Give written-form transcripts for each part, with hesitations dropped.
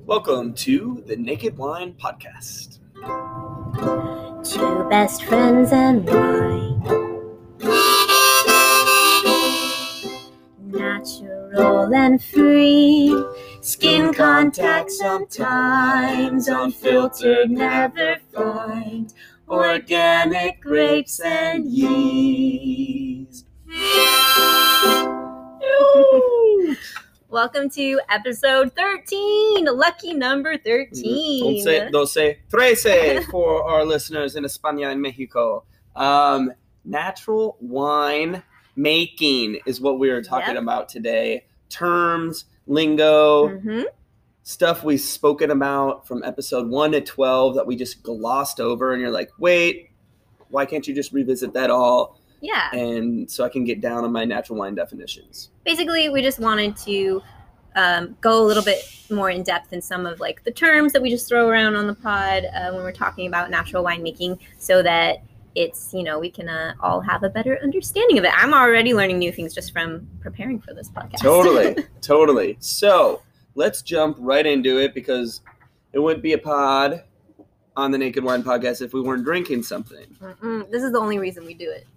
Welcome to the Naked Wine Podcast. Two best friends and wine. Natural and free. Skin contact sometimes. Unfiltered, never find. Organic grapes and yeast. Welcome to episode 13, lucky number 13. Don't say 13 for our listeners in España and Mexico. Natural wine making is what we are talking about today. Terms, lingo, stuff we've spoken about from episode 1 to 12 that we just glossed over. And you're like, wait, why can't you just revisit that all? Yeah. And so I can get down on my natural wine definitions. Basically, we just wanted to go a little bit more in depth in some of like the terms that we just throw around on the pod when we're talking about natural winemaking, so that it's, we can all have a better understanding of it. I'm already learning new things just from preparing for this podcast. Totally. So let's jump right into it, because it wouldn't be a pod on the Naked Wine Podcast if we weren't drinking something. This is the only reason we do it.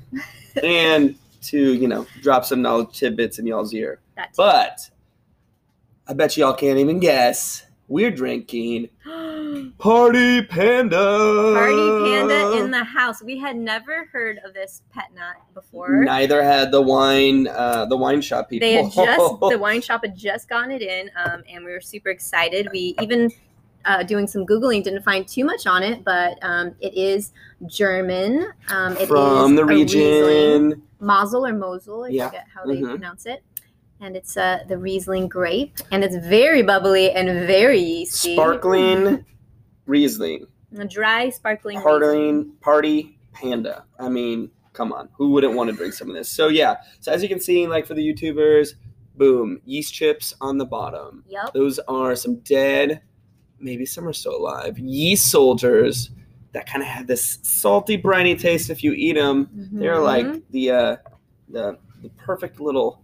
And to, drop some knowledge tidbits in y'all's ear. But I bet y'all can't even guess. We're drinking Party Panda. Party Panda in the house. We had never heard of this pet nut before. Neither had the wine shop people. The wine shop had just gotten it in, and we were super excited. We even, doing some Googling, didn't find too much on it, but it is German. It From is the region. Riesling. Mosel or Mosel, I forget how they pronounce it. And it's the Riesling grape, and it's very bubbly and very yeasty. Sparkling Riesling. A dry, sparkling Riesling. Party Panda. I mean, come on. Who wouldn't want to drink some of this? So, So, as you can see, like for the YouTubers, boom, yeast chips on the bottom. Yep. Those are some dead, maybe some are still alive, yeast soldiers that kind of have this salty, briny taste if you eat them. They're like the perfect little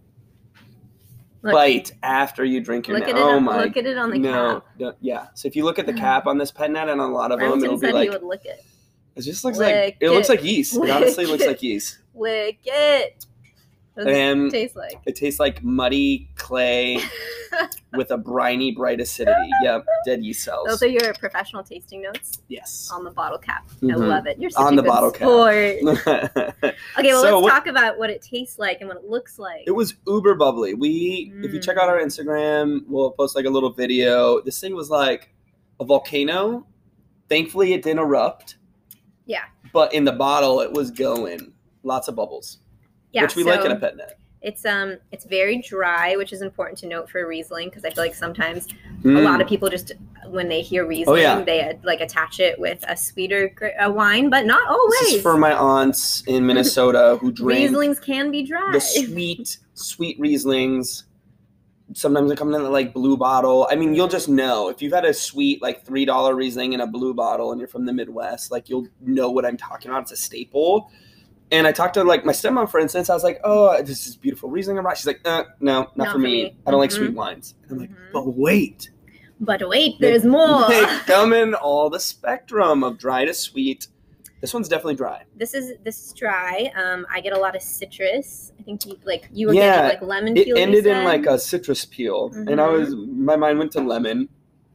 bite after you drink your Look at it on the cap. So if you look at the cap on this pet nut and on a lot of them, it'll be like, he would lick it. It just looks looks like yeast. It honestly looks like yeast. Lick it. What does it taste like? It tastes like muddy clay with a briny, bright acidity. Yep, dead yeast cells. Those are your professional tasting notes? Yes. On the bottle cap. I love it. You're such on a the bottle sport. Cap. Okay, well, let's talk about what it tastes like and what it looks like. It was uber bubbly. If you check out our Instagram, we'll post like a little video. This thing was like a volcano. Thankfully, it didn't erupt. Yeah. But in the bottle, it was going. Lots of bubbles. Yeah, which we like in a pet nut. It's very dry, which is important to note for Riesling, because I feel like sometimes a lot of people just, when they hear Riesling, they like attach it with a sweeter wine, but not always. This is for my aunts in Minnesota who drink. Rieslings can be dry. The sweet Rieslings. Sometimes they come in like blue bottle. I mean, you'll just know. If you've had a sweet like $3 Riesling in a blue bottle and you're from the Midwest, like you'll know what I'm talking about. It's a staple. And I talked to like my stepmom, for instance. I was like, "Oh, this is beautiful Riesling." She's like, "No, not for me. I don't like sweet wines." And I'm like, "But wait, there's more." They come in all the spectrum of dry to sweet. This one's definitely dry. This is dry. I get a lot of citrus. I think you were getting like lemon peel. It ended in like a citrus peel, and my mind went to lemon.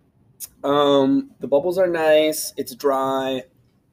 The bubbles are nice. It's dry.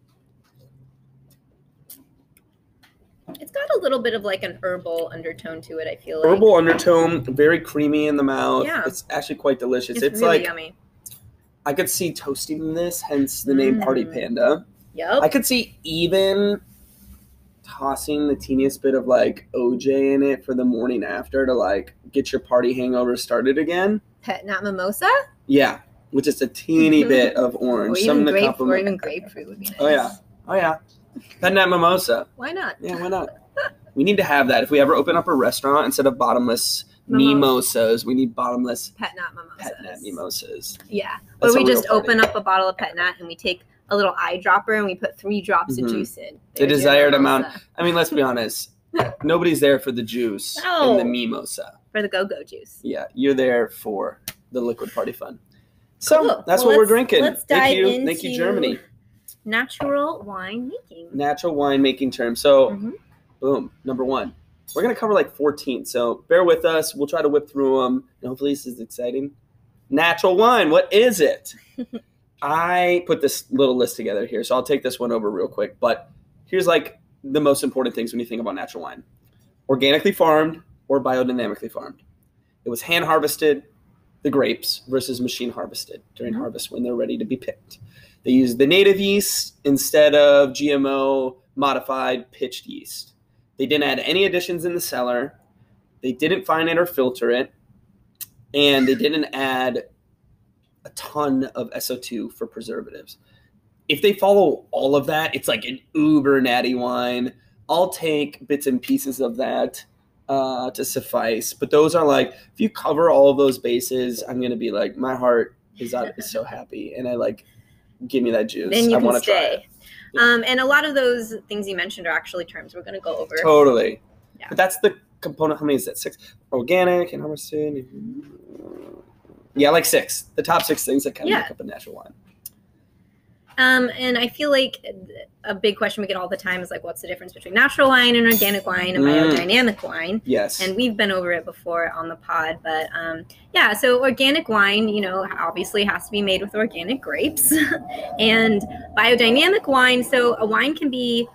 It's got a little bit of like an herbal undertone to it, I feel like. Herbal undertone, very creamy in the mouth. Yeah. It's actually quite delicious. It's really yummy. I could see toasting this, hence the name Party Panda. Yep. I could see even tossing the teeniest bit of like OJ in it for the morning after to like get your party hangover started again. Pet nut mimosa? Yeah, with just a teeny bit of orange. Or even grapefruit would be nice. Oh yeah. Pet nut mimosa. Why not? Yeah, why not? We need to have that. If we ever open up a restaurant, instead of bottomless mimosas, we need bottomless pet nut mimosas. Yeah. Or we just open up a bottle of pet nut and we take a little eyedropper and we put 3 drops of juice in. The desired amount. I mean, let's be honest. Nobody's there for the juice in the mimosa. For the go-go juice. Yeah, you're there for the liquid party fun. So Cool. that's Well, what we're let's- drinking. let's Thank dive you. Thank you, into- Germany. Natural wine making. Natural winemaking terms. So, Mhm. boom, number one. We're going to cover like 14, so bear with us. We'll try to whip through them, and hopefully this is exciting. Natural wine, what is it? I put this little list together here, so I'll take this one over real quick. But here's like the most important things when you think about natural wine. Organically farmed or biodynamically farmed. It was hand harvested, the grapes, versus machine harvested during harvest when they're ready to be picked. They used the native yeast instead of GMO modified pitched yeast. They didn't add any additions in the cellar. They didn't fine it or filter it. And they didn't add a ton of SO2 for preservatives. If they follow all of that, it's like an uber natty wine. I'll take bits and pieces of that to suffice. But those are like, if you cover all of those bases, I'm going to be like, my heart is so happy. And I like, give me that juice. Then you I can want to try stay. it. And a lot of those things you mentioned are actually terms we're going to go over. Totally. Yeah. But that's the component. How many is that? 6? Organic and harvested. Yeah, like 6. The top 6 things that kind of make up a natural wine. And I feel like a big question we get all the time is like, what's the difference between natural wine and organic wine and biodynamic wine? Yes. And we've been over it before on the pod, but yeah, so organic wine, you know, obviously has to be made with organic grapes. And biodynamic wine, so a wine can be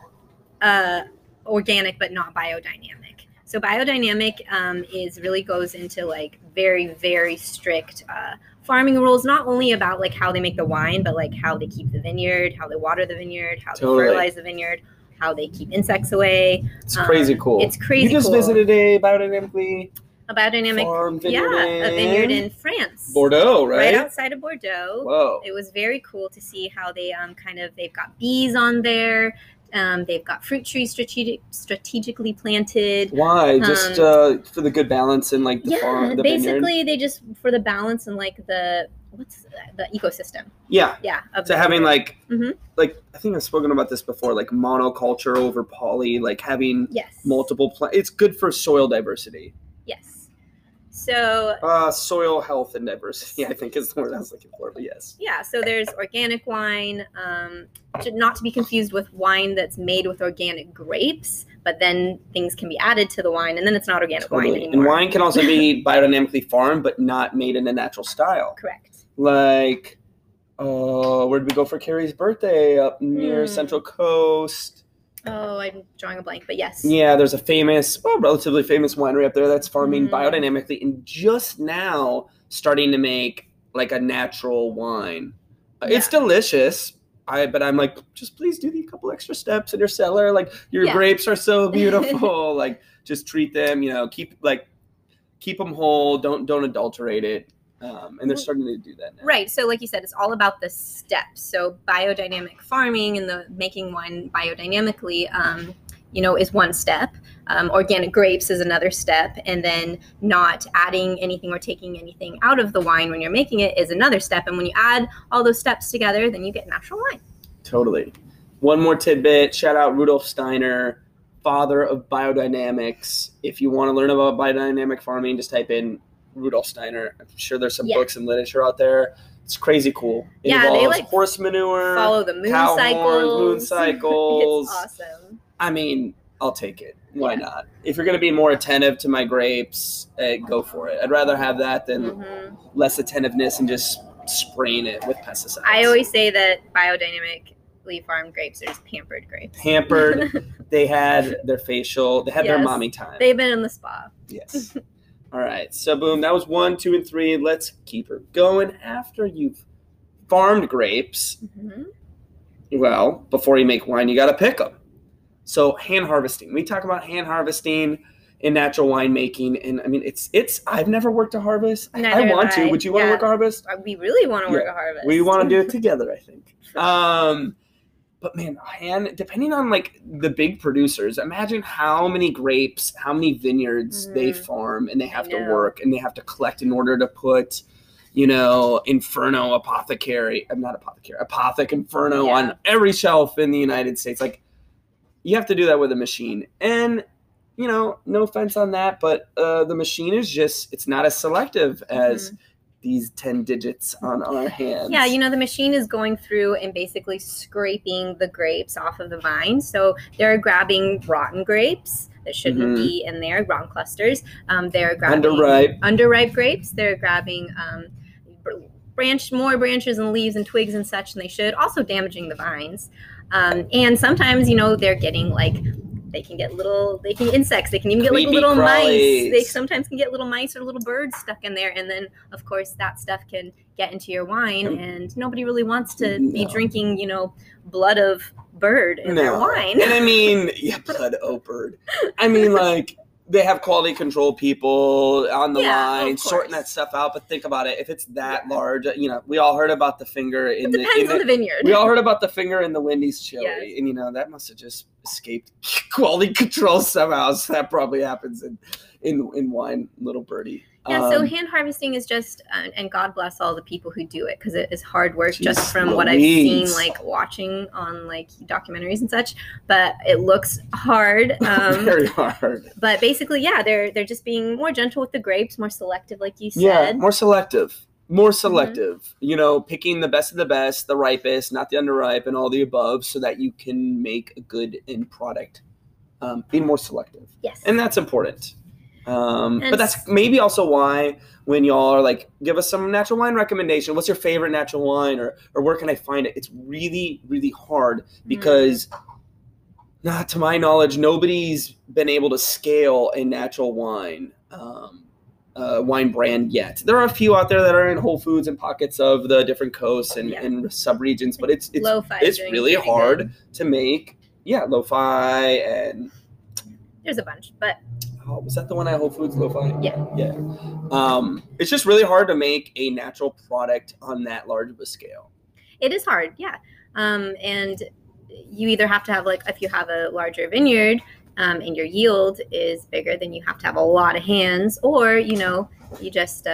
organic but not biodynamic. So biodynamic really goes into like very, very strict farming rules, not only about like how they make the wine, but like how they keep the vineyard, how they water the vineyard, how they fertilize the vineyard, how they keep insects away. It's crazy cool. It's crazy cool. You just visited a biodynamically farmed vineyard, a vineyard in France. Bordeaux, right? Right outside of Bordeaux. Whoa. It was very cool to see how they they've got bees on there. They've got fruit trees strategically planted. Why? Just for the good balance and like the farm, the basically vineyard? they just for the balance and like the ecosystem. Yeah. Yeah. So having like Mhm. like I think I've spoken about this before, like monoculture over poly, like having multiple it's good for soil diversity. Yes. So soil health and diversity, I think is the word I was looking for, but yes. Yeah, so there's organic wine, not to be confused with wine that's made with organic grapes, but then things can be added to the wine, and then it's not organic wine anymore. And wine can also be biodynamically farmed, but not made in a natural style. Correct. Like, where'd we go for Carrie's birthday? Up near Central Coast. Oh, I'm drawing a blank, but yes. Yeah, there's a relatively famous winery up there that's farming biodynamically and just now starting to make like a natural wine. It's delicious. But I'm like, just please do the couple extra steps in your cellar. Like your grapes are so beautiful. Like just treat them, keep them whole. Don't adulterate it. And they're starting to do that now. Right. So like you said, it's all about the steps. So biodynamic farming and the making wine biodynamically, is one step. Organic grapes is another step. And then not adding anything or taking anything out of the wine when you're making it is another step. And when you add all those steps together, then you get natural wine. Totally. One more tidbit. Shout out Rudolf Steiner, father of biodynamics. If you want to learn about biodynamic farming, just type in Rudolf Steiner. I'm sure there's some books and literature out there. It's crazy cool. It involves they like horse manure, follow the moon cow cycles. Horns, moon cycles. It's awesome. I mean, I'll take it. Why not? If you're going to be more attentive to my grapes, go for it. I'd rather have that than less attentiveness and just spraying it with pesticides. I always say that biodynamically farmed grapes are just pampered grapes. Pampered. They had their facial. They had their mommy time. They've been in the spa. Yes. All right. So, boom. That was 1, 2, and 3. Let's keep her going. After you've farmed grapes, well, before you make wine, you got to pick them. So, hand harvesting. We talk about hand harvesting in natural winemaking, and I mean, it's. I've never worked a harvest. I want to. Would you want to work a harvest? We really want to work a harvest. We want to do it together, I think. But man, depending on like the big producers, imagine how many grapes, how many vineyards they farm, and they have to work and they have to collect in order to put, Inferno Apothic Inferno on every shelf in the United States. Like, you have to do that with a machine. And, no offense on that, but the machine is it's not as selective as these 10 digits on our hands. Yeah, the machine is going through and basically scraping the grapes off of the vine. So they're grabbing rotten grapes that shouldn't be in there, wrong clusters. They're grabbing underripe grapes. They're grabbing more branches and leaves and twigs and such than they should, also damaging the vines. And sometimes, they're getting they can get insects. They can even get little mice. They sometimes can get little mice or little birds stuck in there. And then, of course, that stuff can get into your wine. And nobody really wants to be drinking, blood of bird in their wine. And I mean, blood of bird. I mean, they have quality control people on the line sorting that stuff out. But think about it. If it's that large, we all heard about the finger in depends on the vineyard. We all heard about the finger in the Wendy's chili. Yes. And, that must have just escaped quality control somehow. So that probably happens in wine, little birdie. Yeah, so hand harvesting is just, and God bless all the people who do it, because it is hard work just from what I've seen, watching on documentaries and such. But it looks hard. Very hard. But basically, they're just being more gentle with the grapes, more selective, like you said. Yeah, more selective. Picking the best of the best, the ripest, not the underripe, and all the above, so that you can make a good end product. Being more selective. Yes. And that's important. But that's maybe also why when y'all are give us some natural wine recommendation. What's your favorite natural wine, or where can I find it? It's really, really hard because, not to my knowledge, nobody's been able to scale a natural wine wine brand yet. There are a few out there that are in Whole Foods and pockets of the different coasts and subregions, but it's really hard to make. Yeah, Lo-Fi and there's a bunch, but. Oh, was that the one at Whole Foods, Lo-Fi? Yeah. Yeah. It's just really hard to make a natural product on that large of a scale. It is hard, yeah. And you either have to have if you have a larger vineyard and your yield is bigger, then you have to have a lot of hands, or you just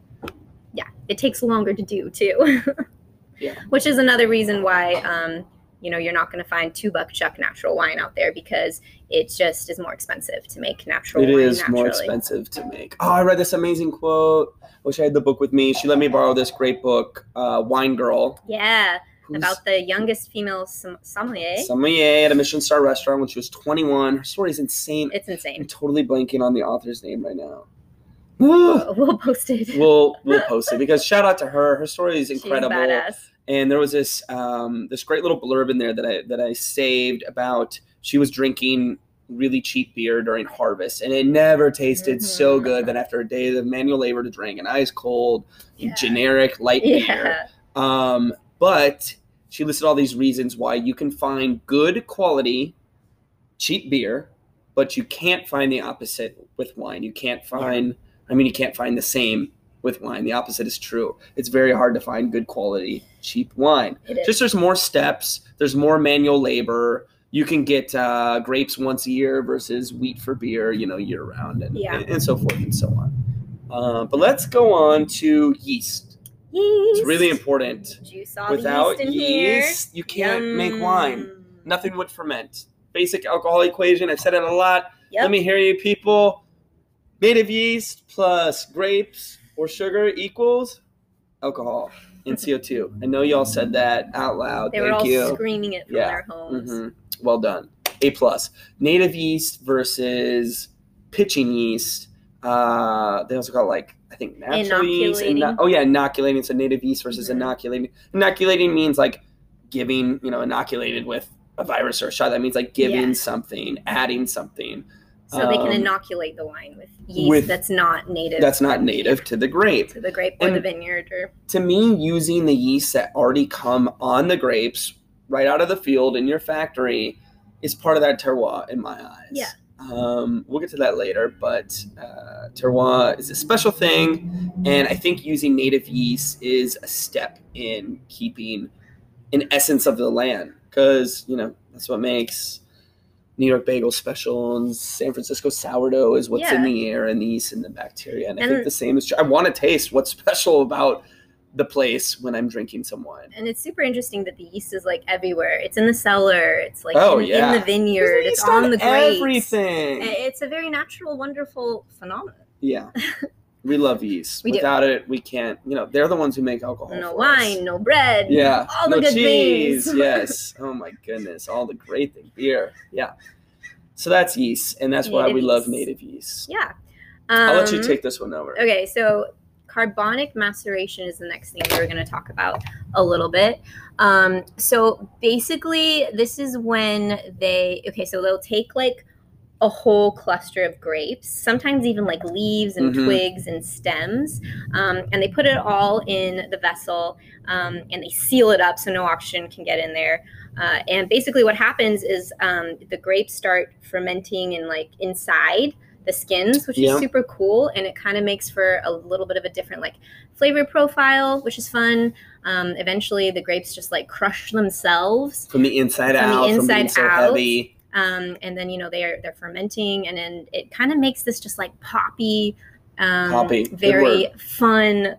it takes longer to do too. Yeah. Which is another reason why you're not going to find $2 Chuck natural wine out there, because it just is more expensive to make natural wine. It is more expensive to make. Oh, I read this amazing quote. Wish I had the book with me. She let me borrow this great book, Wine Girl. Yeah, about the youngest female sommelier. Sommelier at a Michelin star restaurant when she was 21. Her story is insane. It's insane. I'm totally blanking on the author's name right now. We'll post it. We'll post it, because shout out to her. Her story is incredible. She's badass. And there was this great little blurb in there that I saved about she was drinking really cheap beer during harvest, and it never tasted so good that after a day of manual labor to drink an ice cold, generic light beer. But she listed all these reasons why you can find good quality cheap beer, but you can't find the opposite with wine. You can't find you can't find the same with wine. The opposite is true. It's very hard to find good quality, cheap wine. Just there's more steps. There's more manual labor. You can get grapes once a year versus wheat for beer, year round, and so forth and so on. But let's go on to yeast. It's really important. You saw Without the yeast in yeast, here. You can't make wine. Nothing would ferment. Basic alcohol equation. I've said it a lot. Yep. Let me hear you, people. Native yeast plus grapes or sugar equals alcohol and CO2. I know y'all said that out loud. They were all screaming it from their homes. Mm-hmm. Well done. A+. Native yeast versus pitching yeast. They also call it I think natural yeast. Inoculating. So native yeast versus inoculating. Inoculating means giving, inoculated with a virus or a shot. That means giving something, adding something. So they can inoculate the wine with yeast that's not native. That's not native to the grape. To the grape or the vineyard. To me, using the yeast that already come on the grapes right out of the field in your factory is part of that terroir in my eyes. Yeah. We'll get to that later, but terroir is a special thing, and I think using native yeast is a step in keeping an essence of the land, because, that's what makes New York bagel special and San Francisco sourdough is what's in the air and the yeast and the bacteria. And I think the same is true. I want to taste what's special about the place when I'm drinking some wine. And it's super interesting that the yeast is everywhere. It's in the cellar. It's in the vineyard. It's on the grapes. Everything. It's a very natural, wonderful phenomenon. Yeah. We love yeast. We do. Without it, we can't. They're the ones who make alcohol. No for wine, us. no bread. Yeah. All the no good cheese. things. Yes. Oh my goodness. All the great things. Beer. Yeah. So that's yeast, and that's why we love native yeast. Yeah. I'll let you take this one over. Okay, so carbonic maceration is the next thing we're going to talk about a little bit. So basically, this is when so they'll take like a whole cluster of grapes, sometimes even like leaves and twigs and stems, and they put it all in the vessel, and they seal it up so no oxygen can get in there. And basically what happens is the grapes start fermenting and like inside the skins, which is super cool, and it kind of makes for a little bit of a different like flavor profile, which is fun. Eventually the grapes just like crush themselves from the inside out, from being so heavy. And then they're fermenting, and then it kind of makes this just like poppy. Very fun,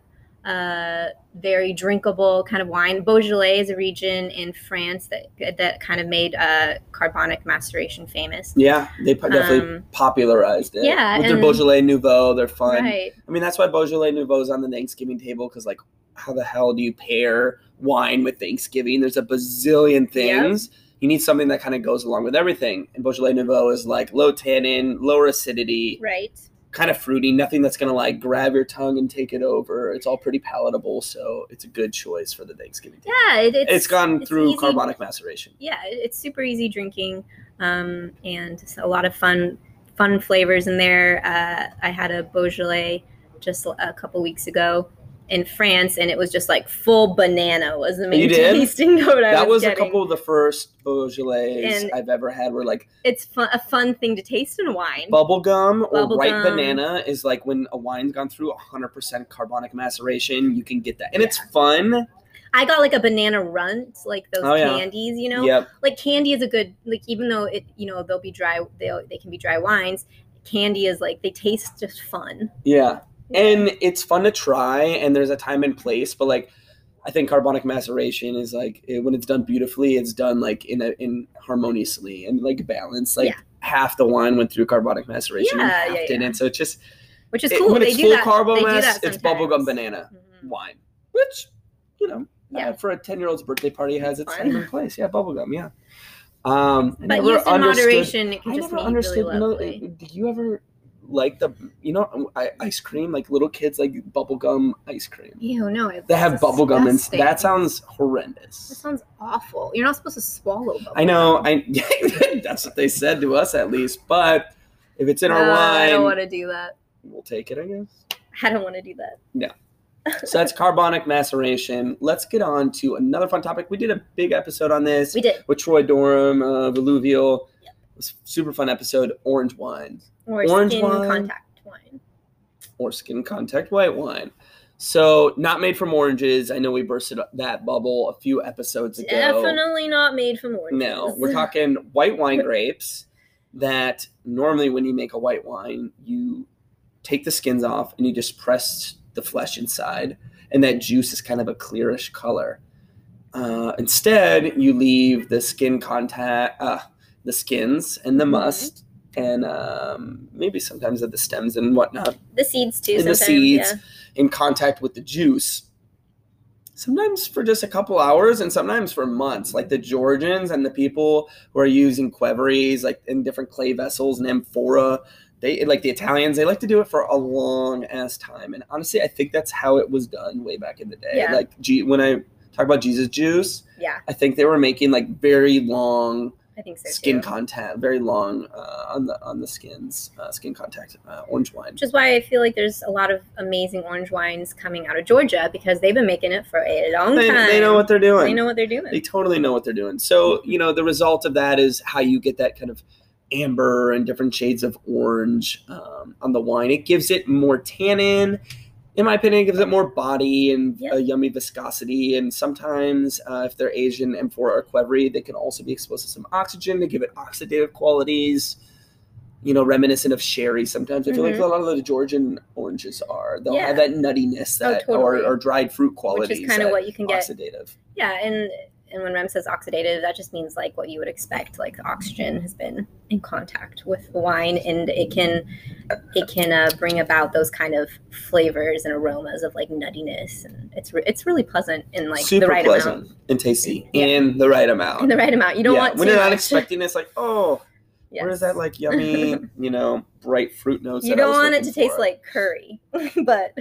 very drinkable kind of wine. Beaujolais is a region in France that kind of made carbonic maceration famous. Yeah, they definitely popularized it. Yeah, with their Beaujolais Nouveau, they're fun. Right. I mean, that's why Beaujolais Nouveau is on the Thanksgiving table, because like, how the hell do you pair wine with Thanksgiving? There's a bazillion things. Yep. You need something that kind of goes along with everything. And Beaujolais Nouveau is like low tannin, lower acidity. Right. Kind of fruity, nothing that's going to like grab your tongue and take it over. It's all pretty palatable, so it's a good choice for the Thanksgiving table. Yeah, it's gone through easy. Carbonic maceration. Yeah, it's super easy drinking, and a lot of fun flavors in there. I had a Beaujolais just a couple weeks ago in France, and it was just like full banana was the main tasting note that was getting. A couple of the first Beaujolais I've ever had where like it's a fun thing to taste in wine. Bubblegum or ripe banana is like when a wine's gone through 100% carbonic maceration, you can get that. And it's fun. I got like a banana runt, like those candies, Yep. Like candy is a good, like even though it, they'll be dry, they can be dry wines. Candy is like, they taste just fun. Yeah. And it's fun to try, and there's a time and place, but like I think carbonic maceration is like when it's done beautifully, it's done like in harmoniously and like balanced. Like half the wine went through carbonic maceration and half didn't. So it's just which is cool. When they it's do full that. carbo it's bubblegum banana wine, which for a 10-year-old's birthday party has its time and place. Yeah, bubblegum. Yeah. But used in moderation, it can just be really lovely. Did you ever? Like ice cream, like little kids like bubblegum ice cream. Ew, no. They have bubblegum, and that sounds horrendous. That sounds awful. You're not supposed to swallow bubblegum. I know. That's what they said to us at least. But if it's in our wine, I don't want to do that. We'll take it, I guess. I don't want to do that. Yeah. So that's carbonic maceration. Let's get on to another fun topic. We did a big episode on this. We did. With Troy Durham, Veluvial. Yep. It was a super fun episode. Orange wines. Or orange skin contact wine. Or skin contact white wine. So, not made from oranges. I know we bursted that bubble a few episodes ago. Definitely not made from oranges. No, we're talking white wine grapes that normally when you make a white wine, you take the skins off and you just press the flesh inside. And that juice is kind of a clearish color. Instead, you leave the skin contact, the skins and the must. And maybe sometimes of the stems and whatnot. The seeds too. And the seeds in contact with the juice. Sometimes for just a couple hours and sometimes for months. Like the Georgians and the people who are using Qvevris, like in different clay vessels and amphora. They like the Italians. They like to do it for a long ass time. And honestly, I think that's how it was done way back in the day. Yeah. Like when I talk about Jesus juice, I think they were making like very long. I think so skin too. contact, very long on the skins, skin contact, orange wine. Which is why I feel like there's a lot of amazing orange wines coming out of Georgia because they've been making it for a long time. They know what they're doing. They know what they're doing. They totally know what they're doing. So, the result of that is how you get that kind of amber and different shades of orange on the wine. It gives it more tannin. In my opinion, it gives it more body and a yummy viscosity. And sometimes if they're Asian amphora or Qvevri, they can also be exposed to some oxygen to give it oxidative qualities, reminiscent of sherry sometimes. I feel like a lot of the Georgian oranges are. They'll have that nuttiness or dried fruit qualities. Which is kind of what you can get. Oxidative. Yeah, and and when Rem says oxidative, that just means like what you would expect, like the oxygen has been in contact with the wine, and it can bring about those kind of flavors and aromas of like nuttiness, and it's really pleasant in like super the right pleasant amount and tasty in the right amount. In the right amount. You don't want when too you're not much. expecting this, like where is that like yummy, bright fruit notes? You don't want it to taste like curry, but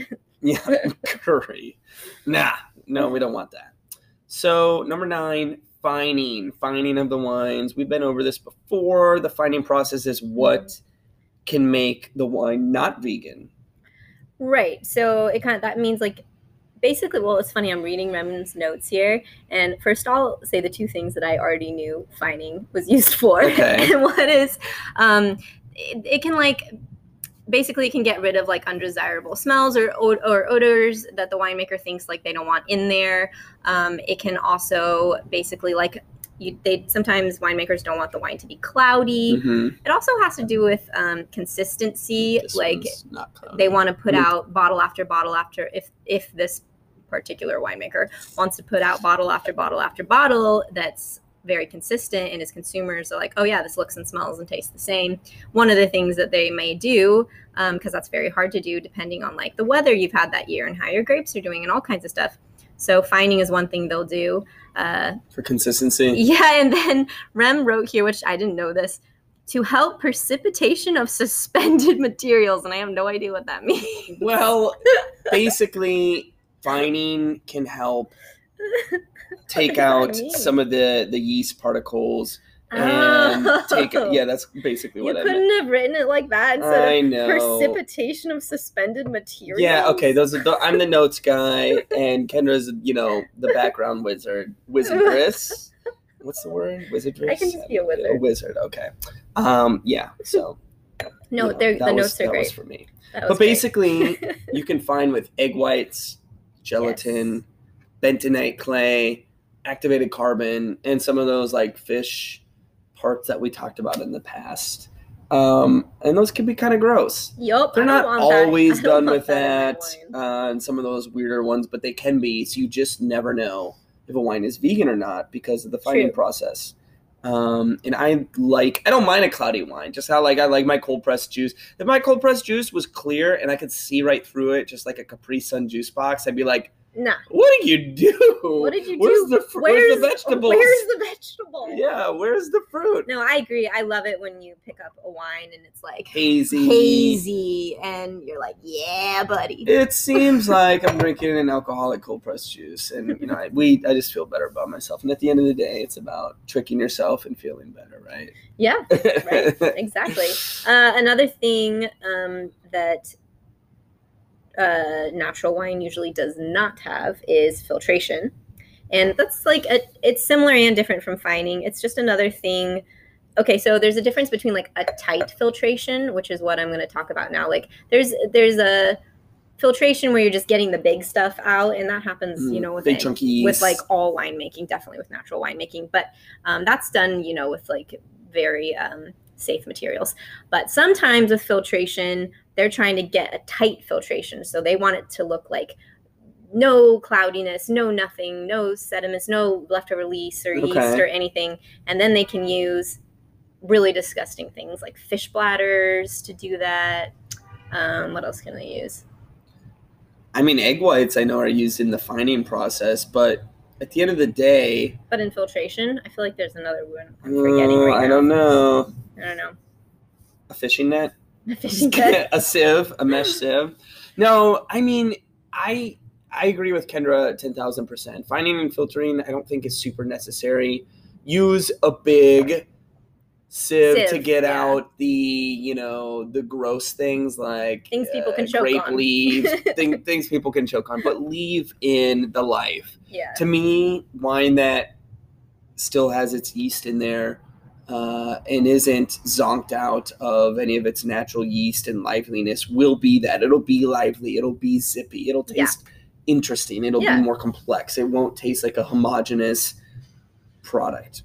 curry. No, we don't want that. So number 9, fining of the wines. We've been over this before. The fining process is what can make the wine not vegan. Right. So that means like basically, well, it's funny. I'm reading Rem's notes here, and first I'll say the 2 things that I already knew fining was used for. Okay. And one is, it can like. Basically, it can get rid of like undesirable smells or odors that the winemaker thinks like they don't want in there. It can also basically like sometimes winemakers don't want the wine to be cloudy. Mm-hmm. It also has to do with consistency. This like not cloudy. They want to put out bottle after bottle after if this particular winemaker wants to put out bottle after bottle after bottle that's very consistent, and as consumers are like, oh yeah, this looks and smells and tastes the same. One of the things that they may do, because that's very hard to do depending on like the weather you've had that year and how your grapes are doing and all kinds of stuff. So fining is one thing they'll do. For consistency? Yeah, and then Rem wrote here, which I didn't know this, to help precipitation of suspended materials, and I have no idea what that means. Well, basically, fining can help take out some of the yeast particles and that's basically what I meant. You couldn't have written it like that instead of precipitation of suspended materials. Yeah, okay, I'm the notes guy, and Kendra's, the background wizardress. What's the word? Wizardress? I can just be a wizard. A wizard, okay. So. No, the notes are great. That was for me. But basically, you can find with egg whites, gelatin, bentonite clay, activated carbon, and some of those like fish parts that we talked about in the past. And those can be kind of gross. Yup. They're not always done with that, and some of those weirder ones, but they can be. So you just never know if a wine is vegan or not because of the fining process. And I don't mind a cloudy wine, just how I like my cold pressed juice. If my cold pressed juice was clear and I could see right through it, just like a Capri Sun juice box, I'd be like, nah. What did you do? What did you do? Where's the vegetables? Where's the vegetable? Yeah, where's the fruit? No, I agree. I love it when you pick up a wine and it's like hazy, and you're like, yeah, buddy. It seems like I'm drinking an alcoholic cold pressed juice, and I just feel better about myself. And at the end of the day, it's about tricking yourself and feeling better, right? Yeah, right. Exactly. Another thing that natural wine usually does not have is filtration, and that's like it's similar and different from fining. It's just another thing. Okay, so there's a difference between like a tight filtration, which is what I'm going to talk about now. Like there's a filtration where you're just getting the big stuff out, and that happens with big chunky yeast. With like all winemaking, definitely with natural winemaking, but that's done with like very safe materials. But sometimes with filtration, they're trying to get a tight filtration. So they want it to look like no cloudiness, no nothing, no sediments, no leftover yeast or yeast or anything. And then they can use really disgusting things like fish bladders to do that. What else can they use? I mean, egg whites I know are used in the fining process, but at the end of the day... But in filtration, I feel like there's another one I'm forgetting right now. I don't know. A fishing net? A fishing net? A sieve, a mesh sieve. No, I mean, I agree with Kendra 10,000%. Fining and filtering I don't think is super necessary. Use a big sieve to get out the the gross things like things people can choke grape on. leaves, things people can choke on, but leave in the life. Yeah. To me, wine that still has its yeast in there and isn't zonked out of any of its natural yeast and liveliness will be that. It'll be lively. It'll be zippy. It'll taste interesting. It'll be more complex. It won't taste like a homogeneous product.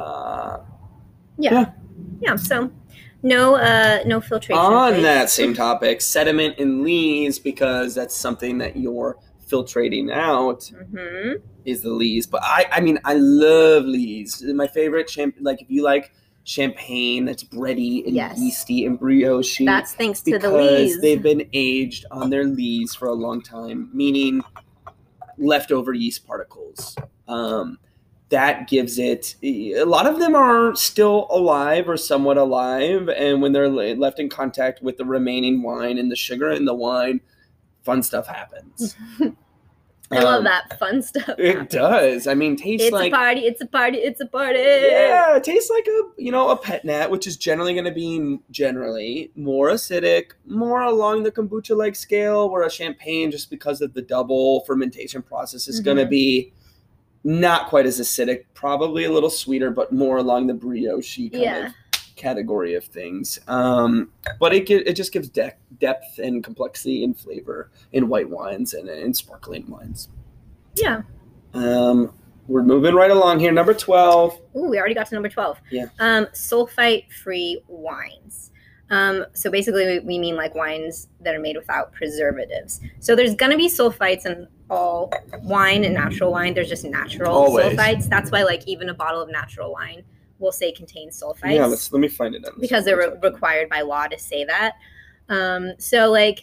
Yeah. So no filtration. On that same topic, sediment and lees, because that's something that your filtrating out Mm-hmm. is the lees. But I mean, I love lees. My favorite like if you like champagne that's bready and Yes. yeasty and brioche, That's thanks to the because lees. they've been aged on their lees for a long time, meaning leftover yeast particles. That gives it, a lot of them are still alive or somewhat alive, and when they're left in contact with the remaining wine and the sugar in the wine, fun stuff happens. I love that fun stuff. It does. I mean, tastes like a party. It's a party. It's a party. Yeah, it tastes like a pet nat, which is generally going to be more acidic, more along the kombucha-like scale, where a champagne, just because of the double fermentation process, is going to be not quite as acidic, probably a little sweeter, but more along the brioche kind of category of things. But it just gives depth and complexity and flavor in white wines and in sparkling wines. Yeah. We're moving right along here. Number 12. Ooh, we already got to number 12. Yeah. Sulfite-free wines. So basically we mean like wines that are made without preservatives. So there's going to be sulfites in all wine and natural wine. There's just natural sulfites. That's why like even a bottle of natural wine will say contains sulfites. Yeah, let me find it. Because they're required by law to say that. So like,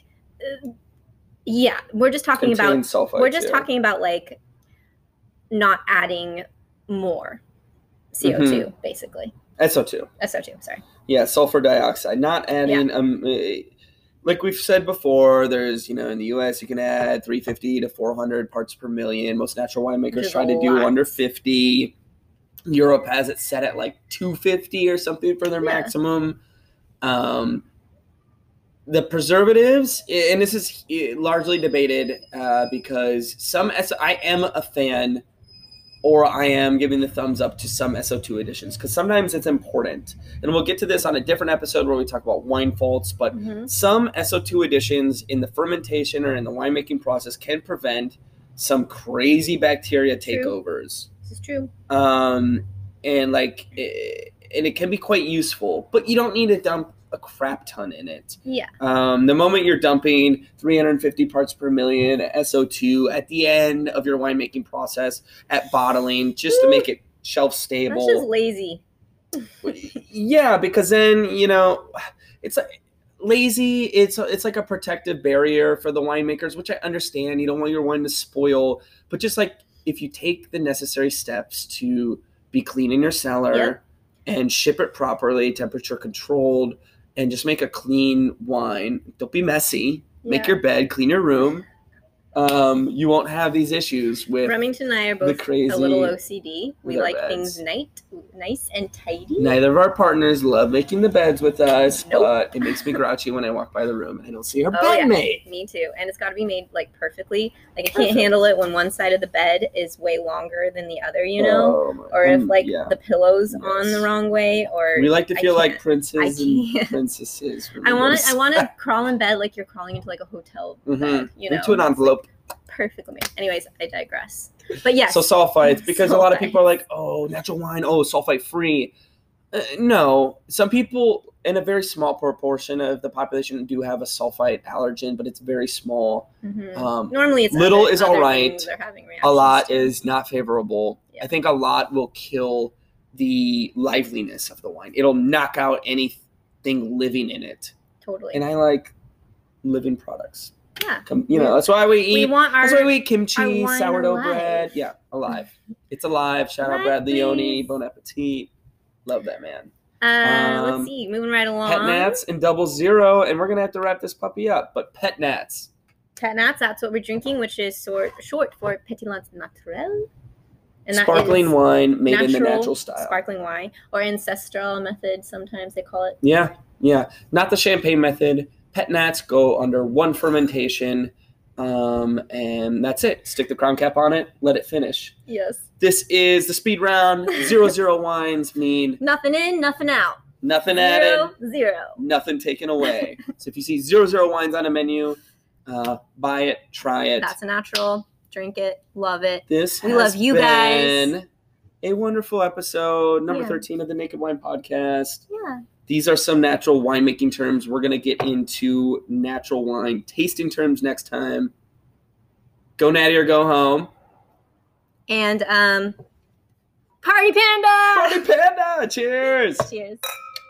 yeah, we're just talking about sulfites, we're just talking about like not adding more CO2 basically. SO2, sorry. Yeah, sulfur dioxide. Not adding like we've said before, there's, in the US you can add 350 to 400 parts per million. Most natural winemakers try to do under 50. Europe has it set at like 250 or something for their maximum. The preservatives, and this is largely debated because I am a fan, or I am giving the thumbs up to some SO2 additions, because sometimes it's important. And we'll get to this on a different episode where we talk about wine faults, but some SO2 additions in the fermentation or in the winemaking process can prevent some crazy bacteria takeovers. This is true. And it can be quite useful, but you don't need to dump a crap ton in it. Yeah. The moment you're dumping 350 parts per million SO2 at the end of your winemaking process at bottling, just to make it shelf stable. That's just lazy. Yeah, because then, it's like lazy. It's like a protective barrier for the winemakers, which I understand. You don't want your wine to spoil, but just like if you take the necessary steps to be clean in your cellar and ship it properly, temperature controlled, and just make a clean wine. Don't be messy. Make your bed, clean your room. You won't have these issues with Remington and I are both a little OCD. We like things nice and tidy. Neither of our partners love making the beds with us, but it makes me grouchy when I walk by the room and I don't see her bedmate. Me too. And it's got to be made like perfectly. Like I can't handle it when one side of the bed is way longer than the other, or if the pillow's on the wrong way, or we like to feel like princes and princesses. I want to crawl in bed like you're crawling into like a hotel bed, into an envelope. Perfectly made. Anyways, I digress. But yes. So sulfites, because a lot of people are like, oh, natural wine, sulfite free. No, some people in a very small proportion of the population do have a sulfite allergen, but it's very small. Normally it's little is all right. A lot is not favorable. Yeah. I think a lot will kill the liveliness of the wine. It'll knock out anything living in it. Totally. And I like living products. Yeah. That's why we eat. That's why we eat kimchi, sourdough bread. Yeah, alive. It's alive. Shout out Brad Leone. Bon appetit. Love that man. Let's see. Moving right along. Pet Nats and Double Zero, and we're gonna have to wrap this puppy up. But Pet Nats. Pet Nats. That's what we're drinking, which is short for Pétillant Naturel. And sparkling wine made in the natural style. Sparkling wine, or ancestral method. Sometimes they call it. Yeah. Not the champagne method. Pet Nats go under one fermentation, and that's it. Stick the crown cap on it, let it finish. Yes. This is the speed round. 0 wines mean nothing in, nothing out. Nothing added. 0. Nothing taken away. So if you see 0 wines on a menu, buy it, try it. That's a natural. Drink it, love it. We love you guys. A wonderful episode, number 13 of the Naked Wine Podcast. Yeah. These are some natural winemaking terms. We're going to get into natural wine tasting terms next time. Go Natty or go home. And Party Panda! Party Panda! Cheers! Cheers.